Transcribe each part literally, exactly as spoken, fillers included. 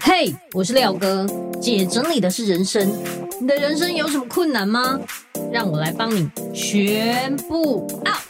嘿，我是廖哥，姐整理的是人生。你的人生有什么困难吗？让我来帮你全部 out。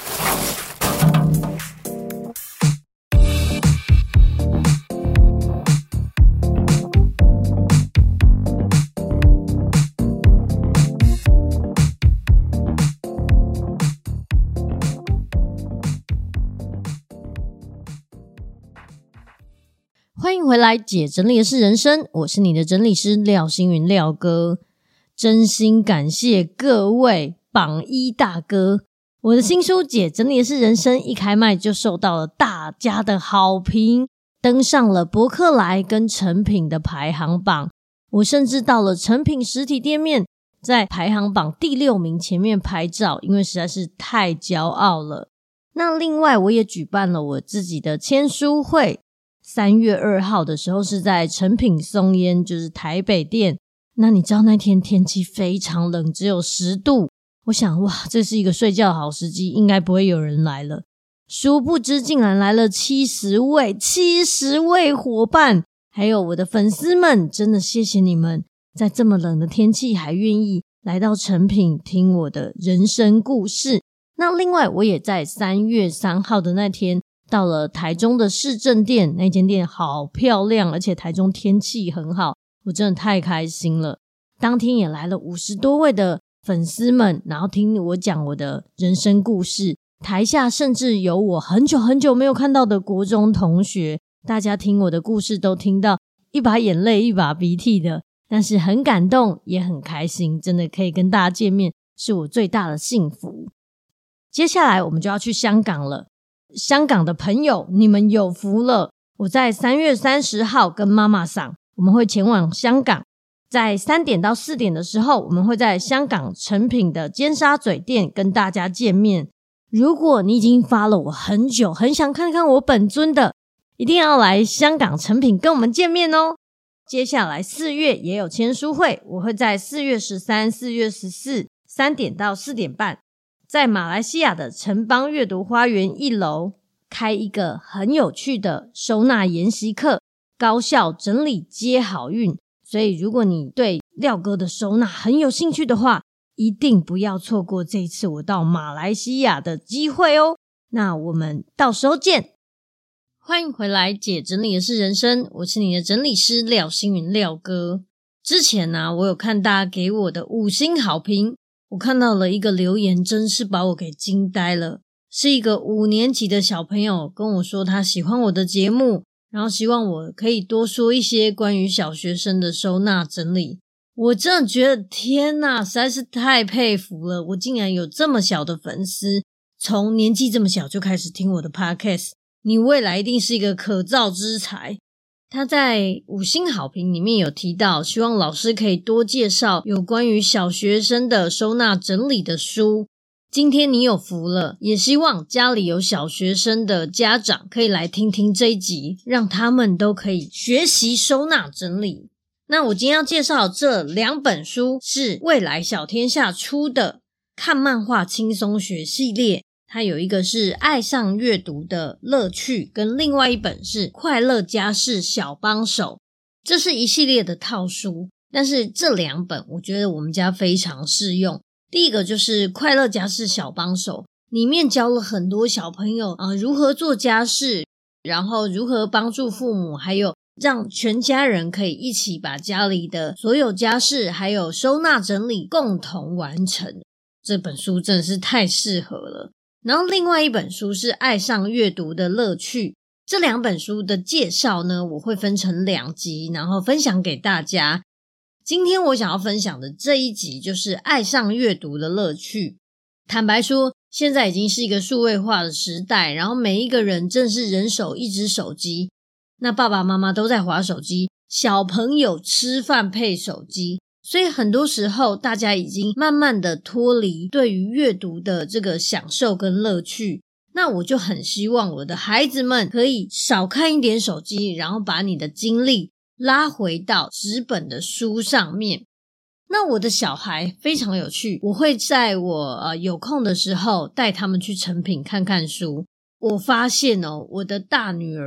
欢迎回来，姐整理的是人生，我是你的整理师廖星云廖哥。真心感谢各位榜一大哥，我的新书姐整理的是人生一开卖就受到了大家的好评，登上了博客来跟诚品的排行榜。我甚至到了诚品实体店面，在排行榜第六名前面拍照，因为实在是太骄傲了。那另外我也举办了我自己的签书会，三月二号的时候是在诚品松烟，就是台北店。那你知道那天天气非常冷，只有十度。我想哇，这是一个睡觉的好时机，应该不会有人来了。殊不知竟然来了七十位七十位伙伴，还有我的粉丝们，真的谢谢你们，在这么冷的天气还愿意来到诚品听我的人生故事。那另外我也在三月三号的那天到了台中的市政店，那间店好漂亮，而且台中天气很好，我真的太开心了。当天也来了五十多位的粉丝们，然后听我讲我的人生故事。台下甚至有我很久很久没有看到的国中同学，大家听我的故事都听到一把眼泪一把鼻涕的，但是很感动也很开心，真的可以跟大家见面是我最大的幸福。接下来我们就要去香港了，香港的朋友你们有福了，我在三月三十号跟妈妈桑我们会前往香港，在三点到四点的时候我们会在香港诚品的尖沙咀店跟大家见面。如果你已经发了我很久很想看看我本尊的，一定要来香港诚品跟我们见面哦。接下来四月也有签书会，我会在四月十三、四月十四三点到四点半在马来西亚的城邦阅读花园一楼开一个很有趣的收纳研习课，高效整理接好运。所以如果你对廖哥的收纳很有兴趣的话，一定不要错过这一次我到马来西亚的机会哦。那我们到时候见。欢迎回来，姐整理的是人生，我是你的整理师廖星云廖哥。之前啊，我有看大家给我的五星好评，我看到了一个留言，真是把我给惊呆了。是一个五年级的小朋友跟我说他喜欢我的节目，然后希望我可以多说一些关于小学生的收纳整理。我真的觉得天哪，实在是太佩服了，我竟然有这么小的粉丝，从年纪这么小就开始听我的 podcast， 你未来一定是一个可造之才。他在五星好评里面有提到，希望老师可以多介绍有关于小学生的收纳整理的书。今天你有福了，也希望家里有小学生的家长可以来听听这一集，让他们都可以学习收纳整理。那我今天要介绍这两本书是未来小天下出的看漫画轻松学系列，它有一个是爱上阅读的乐趣，跟另外一本是快乐家事小帮手，这是一系列的套书，但是这两本我觉得我们家非常适用。第一个就是快乐家事小帮手，里面教了很多小朋友呃如何做家事，然后如何帮助父母，还有让全家人可以一起把家里的所有家事还有收纳整理共同完成。这本书真的是太适合了。然后另外一本书是爱上阅读的乐趣，这两本书的介绍呢，我会分成两集，然后分享给大家。今天我想要分享的这一集就是爱上阅读的乐趣。坦白说，现在已经是一个数位化的时代，然后每一个人正是人手一只手机，那爸爸妈妈都在滑手机，小朋友吃饭配手机，所以很多时候大家已经慢慢的脱离对于阅读的这个享受跟乐趣。那我就很希望我的孩子们可以少看一点手机，然后把你的精力拉回到纸本的书上面。那我的小孩非常有趣，我会在我呃有空的时候带他们去诚品看看书。我发现哦，我的大女儿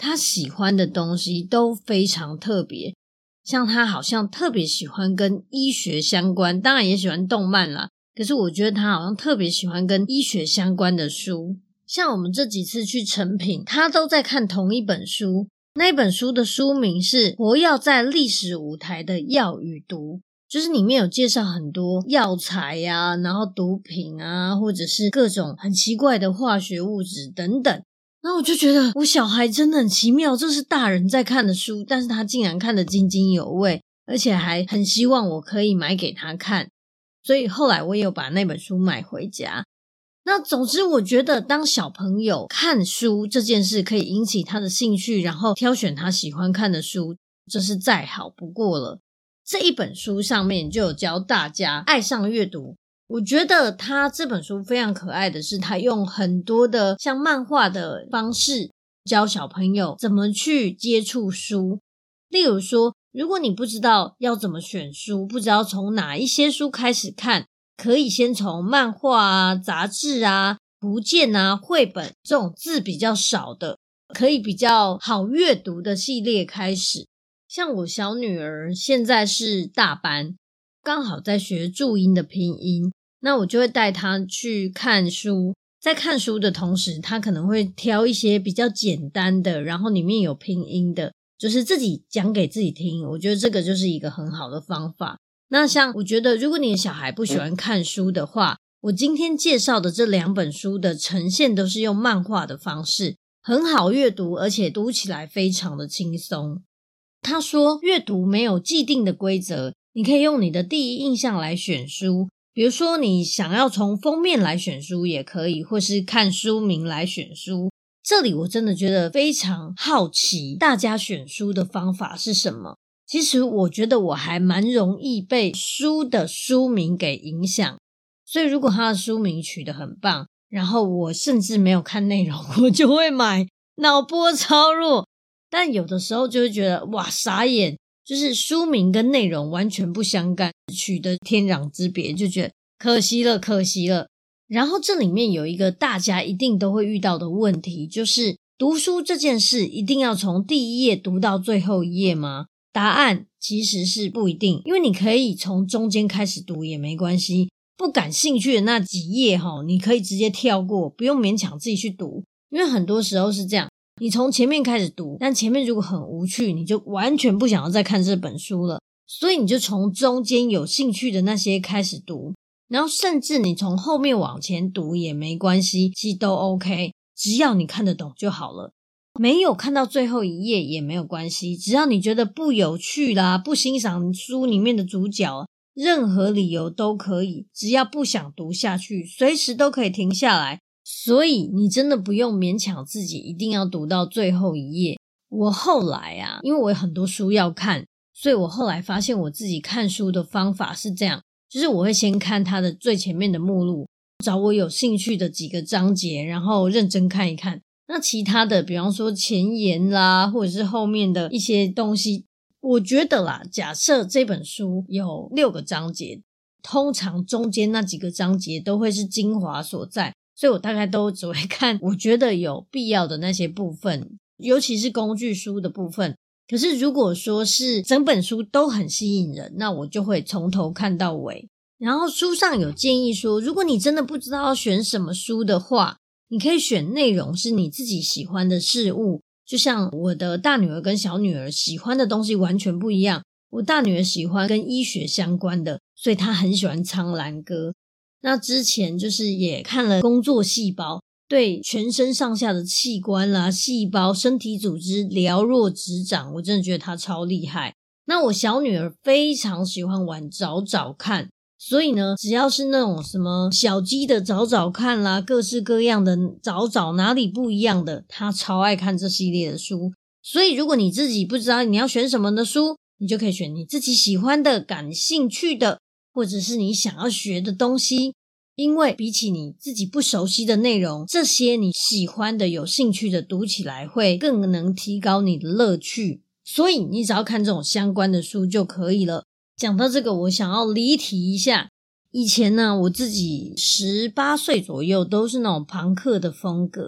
他喜欢的东西都非常特别，像他好像特别喜欢跟医学相关，当然也喜欢动漫啦，可是我觉得他好像特别喜欢跟医学相关的书。像我们这几次去诚品，他都在看同一本书，那一本书的书名是《活跃在历史舞台的药与毒》，就是里面有介绍很多药材啊，然后毒品啊，或者是各种很奇怪的化学物质等等。然后我就觉得我小孩真的很奇妙，这是大人在看的书，但是他竟然看得津津有味，而且还很希望我可以买给他看，所以后来我也有把那本书买回家。那总之我觉得当小朋友看书这件事可以引起他的兴趣，然后挑选他喜欢看的书，这是再好不过了。这一本书上面就有教大家爱上阅读，我觉得他这本书非常可爱的是，他用很多的像漫画的方式教小朋友怎么去接触书。例如说，如果你不知道要怎么选书，不知道从哪一些书开始看，可以先从漫画啊、杂志啊、图鉴啊、绘本这种字比较少的，可以比较好阅读的系列开始。像我小女儿现在是大班，刚好在学注音的拼音，那我就会带她去看书，在看书的同时，她可能会挑一些比较简单的，然后里面有拼音的，就是自己讲给自己听，我觉得这个就是一个很好的方法。那像我觉得如果你的小孩不喜欢看书的话，我今天介绍的这两本书的呈现都是用漫画的方式，很好阅读，而且读起来非常的轻松。他说阅读没有既定的规则，你可以用你的第一印象来选书，比如说你想要从封面来选书也可以，或是看书名来选书。这里我真的觉得非常好奇大家选书的方法是什么。其实我觉得我还蛮容易被书的书名给影响，所以如果他的书名取得很棒，然后我甚至没有看内容，我就会买，脑波超弱。但有的时候就会觉得哇傻眼，就是书名跟内容完全不相干，取得天壤之别，就觉得可惜了可惜了。然后这里面有一个大家一定都会遇到的问题，就是读书这件事一定要从第一页读到最后一页吗？答案其实是不一定，因为你可以从中间开始读也没关系，不感兴趣的那几页齁，你可以直接跳过，不用勉强自己去读。因为很多时候是这样，你从前面开始读，但前面如果很无趣，你就完全不想要再看这本书了，所以你就从中间有兴趣的那些开始读，然后甚至你从后面往前读也没关系，其实都 OK， 只要你看得懂就好了。没有看到最后一页也没有关系，只要你觉得不有趣啦，不欣赏书里面的主角，任何理由都可以，只要不想读下去，随时都可以停下来。所以你真的不用勉强自己一定要读到最后一页。我后来啊，因为我有很多书要看，所以我后来发现我自己看书的方法是这样，就是我会先看它的最前面的目录，找我有兴趣的几个章节，然后认真看一看。那其他的比方说前言啦，或者是后面的一些东西，我觉得啦，假设这本书有六个章节，通常中间那几个章节都会是精华所在，所以我大概都只会看我觉得有必要的那些部分，尤其是工具书的部分。可是如果说是整本书都很吸引人，那我就会从头看到尾。然后书上有建议说，如果你真的不知道要选什么书的话，你可以选内容是你自己喜欢的事物，就像我的大女儿跟小女儿喜欢的东西完全不一样。我大女儿喜欢跟医学相关的，所以她很喜欢苍兰哥。那之前就是也看了工作细胞，对全身上下的器官啦、细胞、身体组织了若指掌，我真的觉得她超厉害。那我小女儿非常喜欢玩找找看，所以呢，只要是那种什么小鸡的找找看啦，各式各样的找找哪里不一样的，他超爱看这系列的书。所以如果你自己不知道你要选什么的书，你就可以选你自己喜欢的、感兴趣的，或者是你想要学的东西。因为比起你自己不熟悉的内容，这些你喜欢的、有兴趣的读起来会更能提高你的乐趣。所以你只要看这种相关的书就可以了。讲到这个，我想要离题一下。以前呢，我自己十八岁左右都是那种朋克的风格，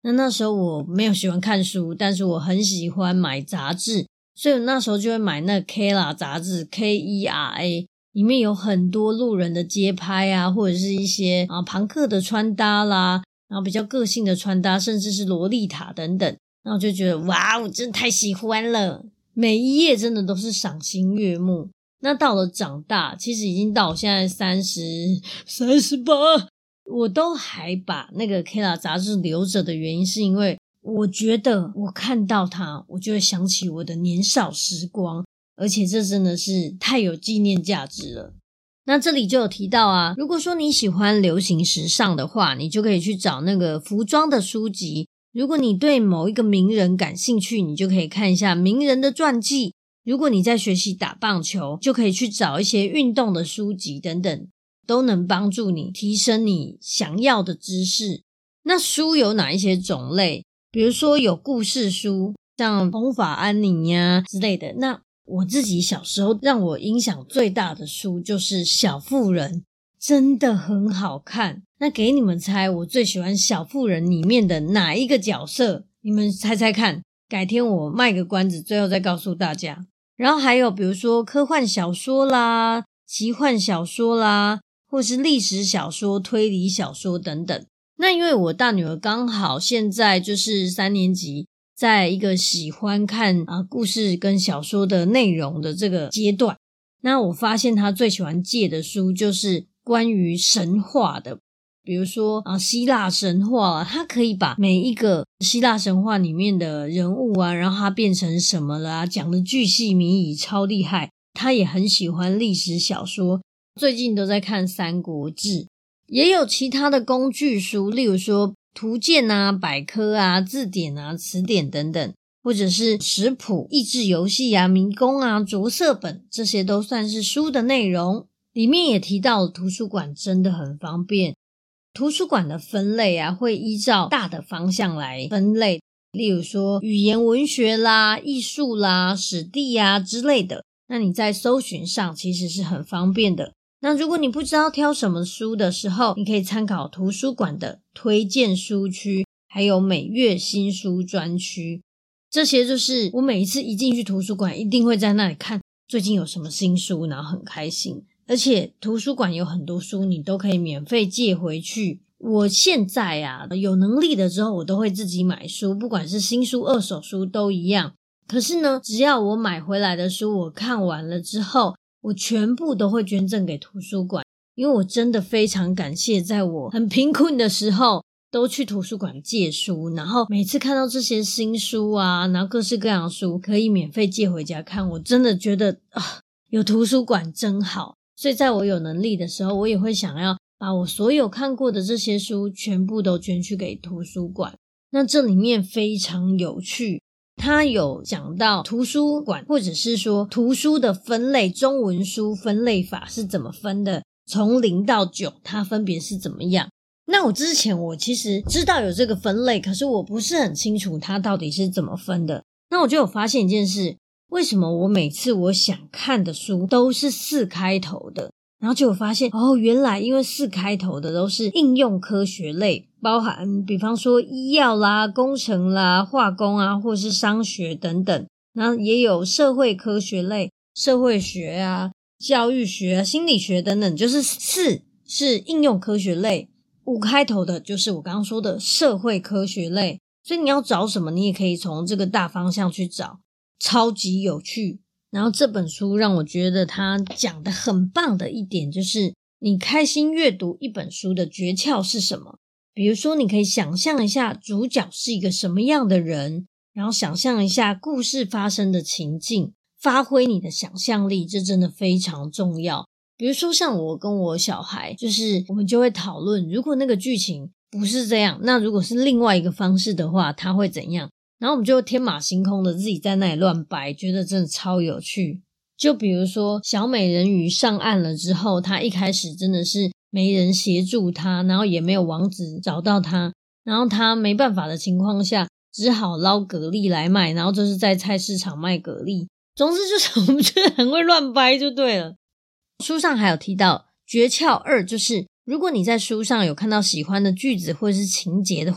那那时候我没有喜欢看书，但是我很喜欢买杂志，所以我那时候就会买那 Kera 杂志 K E R A， 里面有很多路人的街拍啊，或者是一些啊朋克的穿搭啦，然后比较个性的穿搭，甚至是洛丽塔等等。然后就觉得哇，我真的太喜欢了，每一页真的都是赏心悦目。那到了长大，其实已经到我现在三十、三十八，我都还把那个 Kera 杂志留着的原因，是因为我觉得我看到它，我就会想起我的年少时光，而且这真的是太有纪念价值了。那这里就有提到啊，如果说你喜欢流行时尚的话，你就可以去找那个服装的书籍。如果你对某一个名人感兴趣，你就可以看一下名人的传记。如果你在学习打棒球，就可以去找一些运动的书籍等等，都能帮助你提升你想要的知识。那书有哪一些种类？比如说有故事书，像红发安妮呀之类的。那我自己小时候让我影响最大的书就是小妇人，真的很好看。那给你们猜，我最喜欢小妇人里面的哪一个角色？你们猜猜看，改天我卖个关子，最后再告诉大家。然后还有比如说科幻小说啦、奇幻小说啦，或是历史小说、推理小说等等。那因为我大女儿刚好现在就是三年级，在一个喜欢看啊故事跟小说的内容的这个阶段，那我发现她最喜欢借的书就是关于神话的，比如说啊希腊神话啊，她可以把每一个希腊神话里面的人物啊，然后它变成什么了啊，讲的巨细靡遗，超厉害。她也很喜欢历史小说，最近都在看三国志。也有其他的工具书，例如说图鉴啊、百科啊、字典啊、词典等等，或者是食谱、益智游戏啊、迷宫啊、着色本，这些都算是书的内容。里面也提到了图书馆真的很方便，图书馆的分类啊会依照大的方向来分类，例如说语言文学啦、艺术啦、史地啊之类的，那你在搜寻上其实是很方便的。那如果你不知道挑什么书的时候，你可以参考图书馆的推荐书区，还有每月新书专区。这些就是我每一次一进去图书馆，一定会在那里看最近有什么新书，然后很开心。而且图书馆有很多书你都可以免费借回去。我现在啊有能力的之后，我都会自己买书，不管是新书、二手书都一样。可是呢，只要我买回来的书我看完了之后，我全部都会捐赠给图书馆，因为我真的非常感谢在我很贫困的时候都去图书馆借书，然后每次看到这些新书啊，然后各式各样的书可以免费借回家看，我真的觉得啊，有图书馆真好。所以在我有能力的时候，我也会想要把我所有看过的这些书全部都捐去给图书馆。那这里面非常有趣，他有讲到图书馆或者是说图书的分类，中文书分类法是怎么分的，从零到九它分别是怎么样。那我之前我其实知道有这个分类，可是我不是很清楚它到底是怎么分的。那我就有发现一件事，为什么我每次我想看的书都是四开头的，然后就有发现哦，原来因为四开头的都是应用科学类，包含比方说医药啦、工程啦、化工啊，或是商学等等。然后也有社会科学类，社会学啊、教育学啊、心理学等等，就是四是应用科学类，五开头的就是我刚刚说的社会科学类。所以你要找什么，你也可以从这个大方向去找，超级有趣。然后这本书让我觉得他讲的很棒的一点就是，你开心阅读一本书的诀窍是什么？比如说你可以想象一下主角是一个什么样的人，然后想象一下故事发生的情境，发挥你的想象力，这真的非常重要。比如说像我跟我小孩，就是我们就会讨论，如果那个剧情不是这样，那如果是另外一个方式的话，它会怎样？然后我们就天马行空的自己在那里乱掰，觉得真的超有趣。就比如说小美人鱼上岸了之后，她一开始真的是没人协助她，然后也没有王子找到她，然后她没办法的情况下只好捞蛤蜊来卖，然后就是在菜市场卖蛤蜊。总之就是我们觉得很会乱掰就对了。书上还有提到诀窍二，就是如果你在书上有看到喜欢的句子或者是情节的话，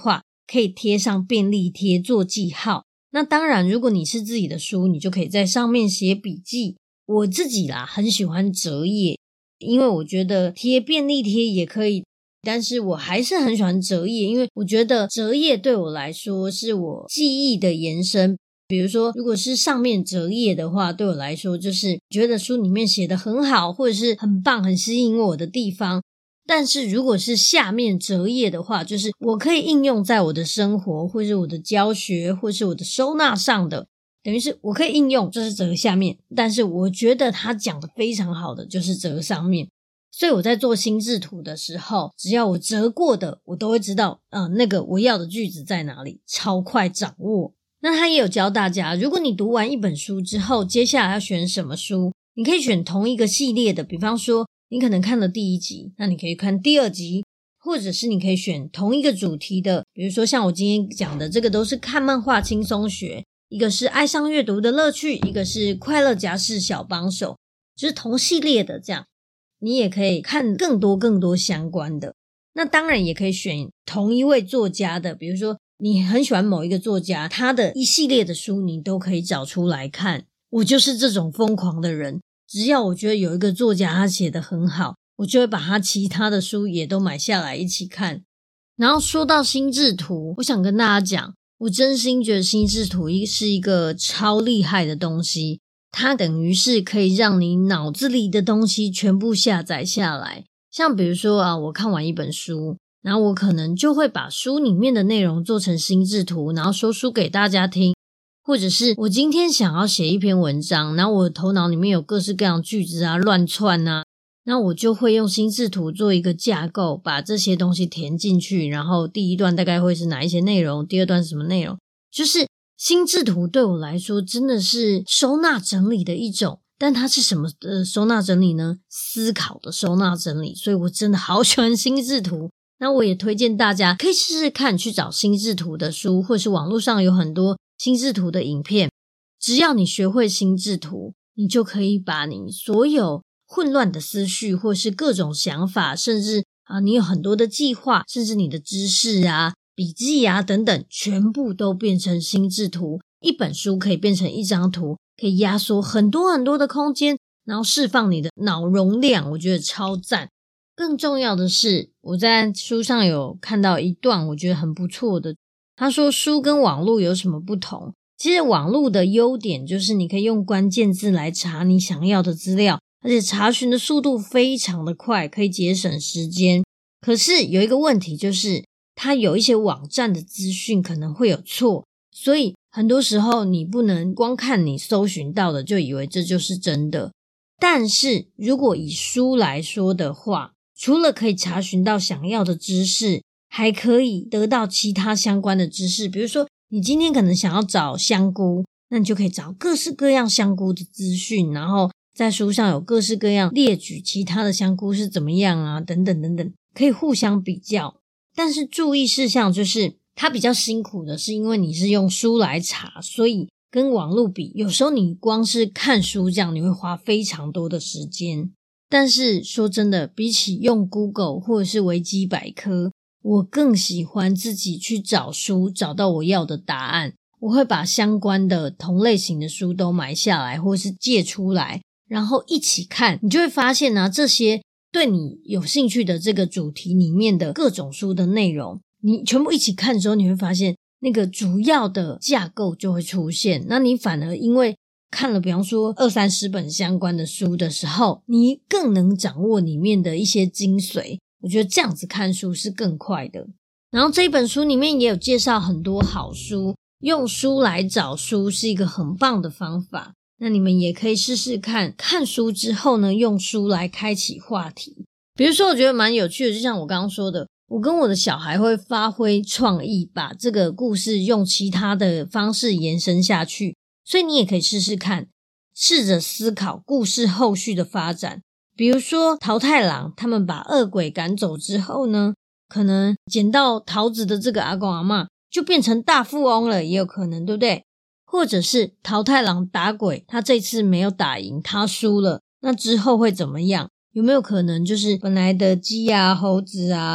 可以贴上便利贴做记号。那当然如果你是自己的书，你就可以在上面写笔记。我自己啦很喜欢折页，因为我觉得贴便利贴也可以，但是我还是很喜欢折页，因为我觉得折页对我来说是我记忆的延伸。比如说如果是上面折页的话，对我来说就是觉得书里面写得很好，或者是很棒很吸引我的地方。但是如果是下面折页的话，就是我可以应用在我的生活或是我的教学或是我的收纳上的，等于是我可以应用就是折下面，但是我觉得他讲的非常好的就是折上面。所以我在做心智图的时候，只要我折过的我都会知道呃，那个我要的句子在哪里，超快掌握。那他也有教大家，如果你读完一本书之后，接下来要选什么书，你可以选同一个系列的，比方说你可能看了第一集，那你可以看第二集，或者是你可以选同一个主题的，比如说像我今天讲的这个都是看漫画轻松学，一个是爱上阅读的乐趣，一个是快乐家事小帮手，就是同系列的这样。你也可以看更多更多相关的。那当然也可以选同一位作家的，比如说你很喜欢某一个作家，他的一系列的书你都可以找出来看。我就是这种疯狂的人，只要我觉得有一个作家他写得很好，我就会把他其他的书也都买下来一起看。然后说到心智图，我想跟大家讲，我真心觉得心智图是一个超厉害的东西，它等于是可以让你脑子里的东西全部下载下来。像比如说啊，我看完一本书，然后我可能就会把书里面的内容做成心智图，然后说书给大家听。或者是我今天想要写一篇文章，然后我的头脑里面有各式各样的句子啊乱窜啊，那我就会用心智图做一个架构，把这些东西填进去，然后第一段大概会是哪一些内容，第二段是什么内容。就是心智图对我来说真的是收纳整理的一种，但它是什么的收纳整理呢？思考的收纳整理。所以我真的好喜欢心智图。那我也推荐大家可以试试看去找心智图的书，或是网络上有很多心智图的影片。只要你学会心智图，你就可以把你所有混乱的思绪或是各种想法，甚至啊，你有很多的计划，甚至你的知识啊笔记啊等等，全部都变成心智图。一本书可以变成一张图，可以压缩很多很多的空间，然后释放你的脑容量，我觉得超赞。更重要的是，我在书上有看到一段我觉得很不错的，他说书跟网络有什么不同。其实网络的优点就是你可以用关键字来查你想要的资料，而且查询的速度非常的快，可以节省时间。可是有一个问题，就是它有一些网站的资讯可能会有错，所以很多时候你不能光看你搜寻到的就以为这就是真的。但是如果以书来说的话，除了可以查询到想要的知识，还可以得到其他相关的知识。比如说你今天可能想要找香菇，那你就可以找各式各样香菇的资讯，然后在书上有各式各样列举其他的香菇是怎么样啊等等等等，可以互相比较。但是注意事项就是它比较辛苦的是因为你是用书来查，所以跟网络比，有时候你光是看书这样你会花非常多的时间。但是说真的，比起用 Google 或者是维基百科，我更喜欢自己去找书，找到我要的答案。我会把相关的同类型的书都买下来，或是借出来，然后一起看。你就会发现啊，这些对你有兴趣的这个主题里面的各种书的内容，你全部一起看之后，你会发现那个主要的架构就会出现。那你反而因为看了比方说二三十本相关的书的时候，你更能掌握里面的一些精髓。我觉得这样子看书是更快的。然后这一本书里面也有介绍很多好书，用书来找书是一个很棒的方法。那你们也可以试试看，看书之后呢，用书来开启话题。比如说我觉得蛮有趣的，就像我刚刚说的，我跟我的小孩会发挥创意，把这个故事用其他的方式延伸下去。所以你也可以试试看，试着思考故事后续的发展。比如说桃太郎他们把恶鬼赶走之后呢，可能捡到桃子的这个阿公阿嬷就变成大富翁了，也有可能，对不对？或者是桃太郎打鬼，他这次没有打赢，他输了，那之后会怎么样？有没有可能就是本来的鸡啊猴子啊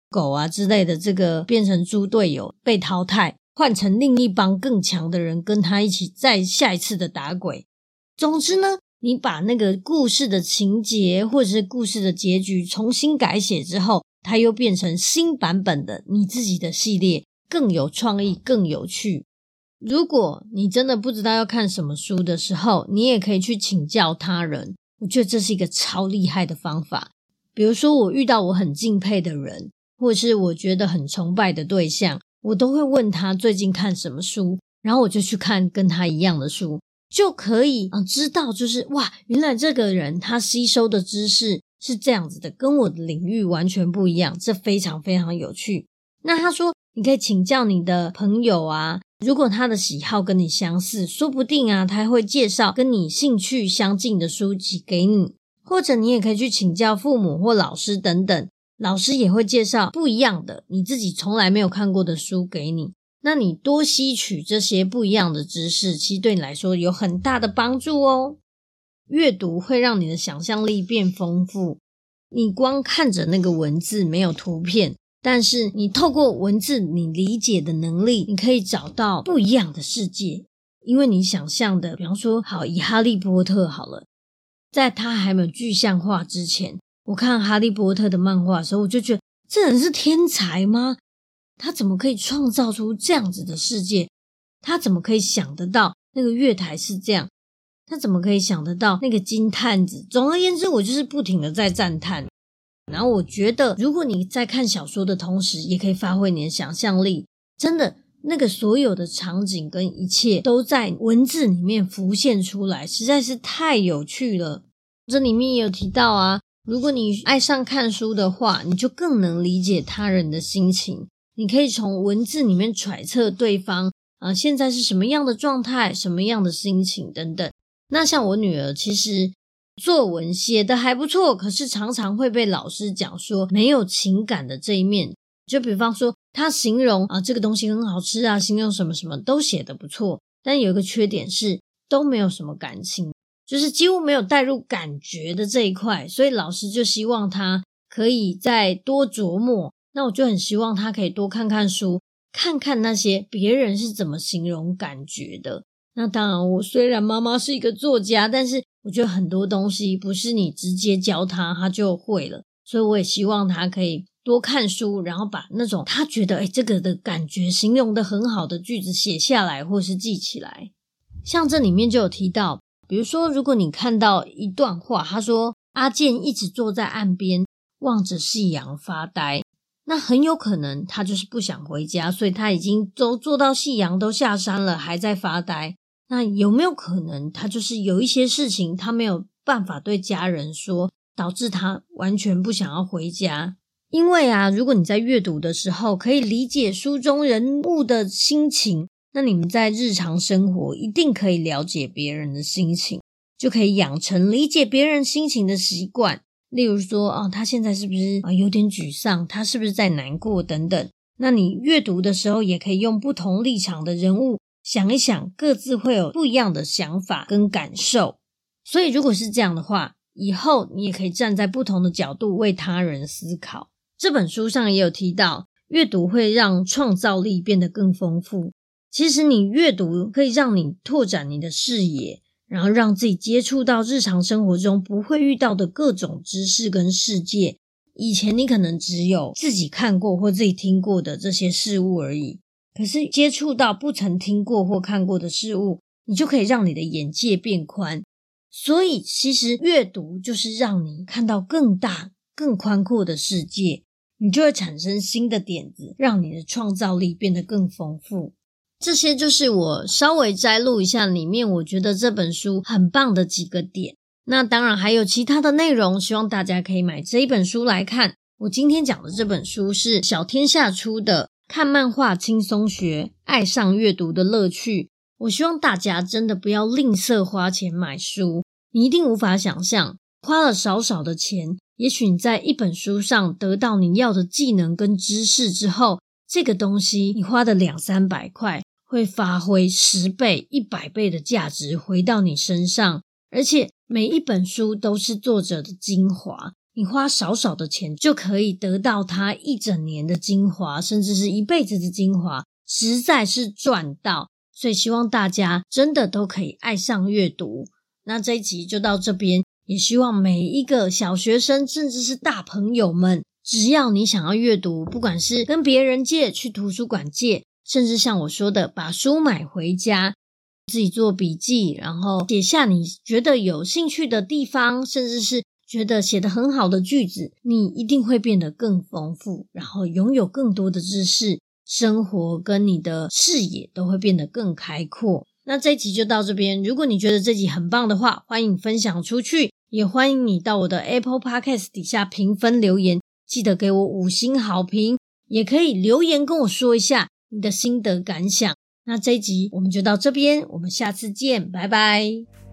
狗啊之类的，这个变成猪队友被淘汰，换成另一帮更强的人跟他一起再下一次的打鬼。总之呢，你把那个故事的情节或者是故事的结局重新改写之后，它又变成新版本的你自己的系列，更有创意，更有趣。如果你真的不知道要看什么书的时候，你也可以去请教他人，我觉得这是一个超厉害的方法。比如说我遇到我很敬佩的人，或者是我觉得很崇拜的对象，我都会问他最近看什么书，然后我就去看跟他一样的书，就可以、呃、知道就是哇，原来这个人他吸收的知识是这样子的，跟我的领域完全不一样，这非常非常有趣。那他说你可以请教你的朋友啊，如果他的喜好跟你相似，说不定啊他会介绍跟你兴趣相近的书籍给你，或者你也可以去请教父母或老师等等，老师也会介绍不一样的你自己从来没有看过的书给你。那你多吸取这些不一样的知识，其实对你来说有很大的帮助哦。阅读会让你的想象力变丰富，你光看着那个文字没有图片，但是你透过文字你理解的能力，你可以找到不一样的世界。因为你想象的，比方说好以哈利波特好了，在他还没有具象化之前，我看哈利波特的漫画的时候，我就觉得这人是天才吗？他怎么可以创造出这样子的世界？他怎么可以想得到那个月台是这样？他怎么可以想得到那个金探子？总而言之，我就是不停的在赞叹。然后我觉得如果你在看小说的同时也可以发挥你的想象力，真的那个所有的场景跟一切都在文字里面浮现出来，实在是太有趣了。这里面也有提到啊，如果你爱上看书的话，你就更能理解他人的心情，你可以从文字里面揣测对方呃，现在是什么样的状态，什么样的心情等等。那像我女儿其实作文写得还不错，可是常常会被老师讲说没有情感的这一面。就比方说她形容啊这个东西很好吃啊，形容什么什么都写得不错，但有一个缺点是都没有什么感情，就是几乎没有带入感觉的这一块，所以老师就希望她可以再多琢磨。那我就很希望她可以多看看书，看看那些别人是怎么形容感觉的。那当然我虽然妈妈是一个作家，但是我觉得很多东西不是你直接教她她就会了，所以我也希望她可以多看书，然后把那种她觉得诶这个的感觉形容得很好的句子写下来或是记起来。像这里面就有提到，比如说如果你看到一段话，他说阿健一直坐在岸边望着夕阳发呆，那很有可能他就是不想回家，所以他已经都坐到夕阳都下山了还在发呆。那有没有可能他就是有一些事情他没有办法对家人说，导致他完全不想要回家？因为啊，如果你在阅读的时候可以理解书中人物的心情，那你们在日常生活一定可以了解别人的心情，就可以养成理解别人心情的习惯。例如说哦，他现在是不是、啊、有点沮丧，他是不是在难过等等。那你阅读的时候也可以用不同立场的人物想一想，各自会有不一样的想法跟感受。所以如果是这样的话，以后你也可以站在不同的角度为他人思考。这本书上也有提到，阅读会让创造力变得更丰富。其实你阅读可以让你拓展你的视野，然后让自己接触到日常生活中不会遇到的各种知识跟世界。以前你可能只有自己看过或自己听过的这些事物而已，可是接触到不曾听过或看过的事物，你就可以让你的眼界变宽。所以其实阅读就是让你看到更大更宽阔的世界，你就会产生新的点子，让你的创造力变得更丰富。这些就是我稍微摘录一下里面我觉得这本书很棒的几个点。那当然还有其他的内容，希望大家可以买这一本书来看。我今天讲的这本书是小天下出的《看漫画轻松学，爱上阅读的乐趣》。我希望大家真的不要吝啬花钱买书，你一定无法想象，花了少少的钱，也许你在一本书上得到你要的技能跟知识之后，这个东西你花的两三百块会发挥十倍、一百倍的价值回到你身上，而且每一本书都是作者的精华， 你花少少的钱就可以得到它一整年的精华，甚至是一辈子的精华，实在是赚到。所以希望大家真的都可以爱上阅读。那这一集就到这边，也希望每一个小学生甚至是大朋友们，只要你想要阅读，不管是跟别人借，去图书馆借，甚至像我说的把书买回家，自己做笔记，然后写下你觉得有兴趣的地方，甚至是觉得写得很好的句子，你一定会变得更丰富，然后拥有更多的知识，生活跟你的视野都会变得更开阔。那这一集就到这边，如果你觉得这集很棒的话，欢迎分享出去，也欢迎你到我的 Apple Podcast 底下评分留言，记得给我五星好评，也可以留言跟我说一下你的心得感想。那这一集我们就到这边，我们下次见，拜拜。